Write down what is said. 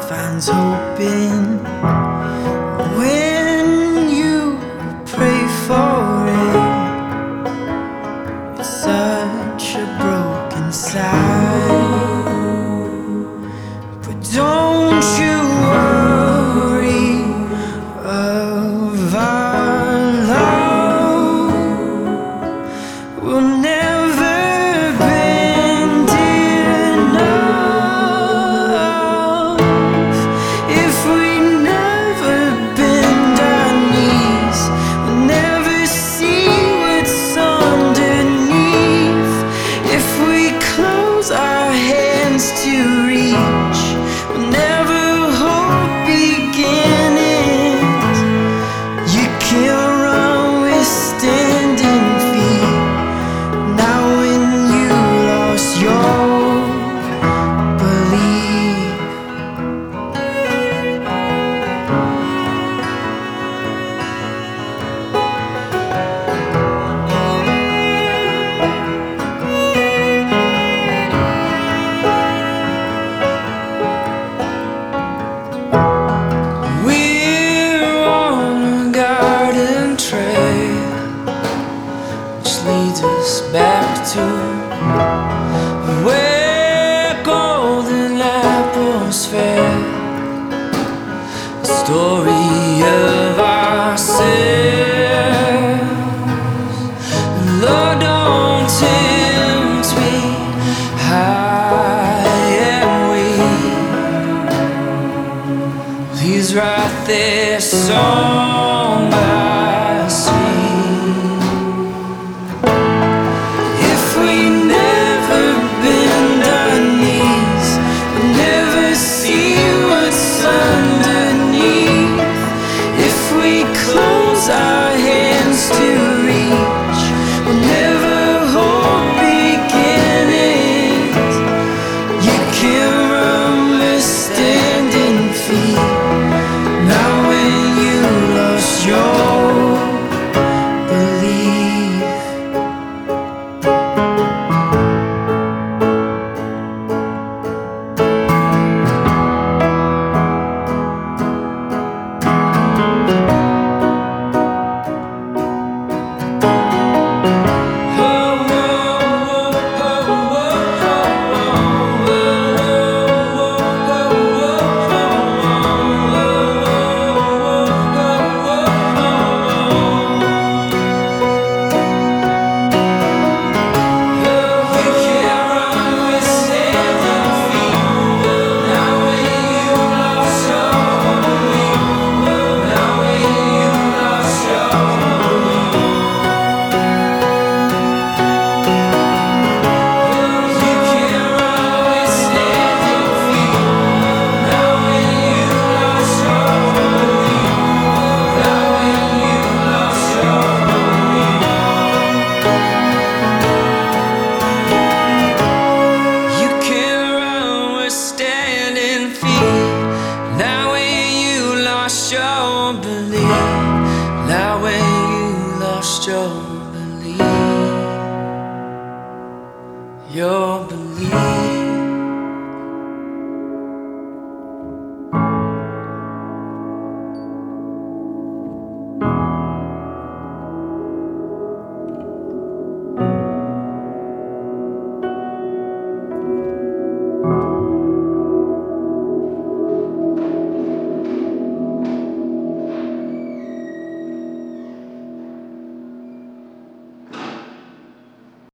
finds hope in when you pray for it. It's such a broken sight, but don't you worry of our love. We'll never bend enough if we never bend our knees. We'll never see what's underneath if we close our hands to reach. We'll never hold beginnings. You can't run with standing feet. Now when you lost your belief. We're on a garden trail which leads us back to where golden apples fell. A story of ourselves. Lord, don't tempt me, high and weak. Please write this song by sea. If we never bend our knees, we'll never see what's underneath. If we close our hands to reach, we'll never hold beginnings. You can't run with standing feet. Now when you lost your belief. Your belief. Now when you lost your belief, your belief.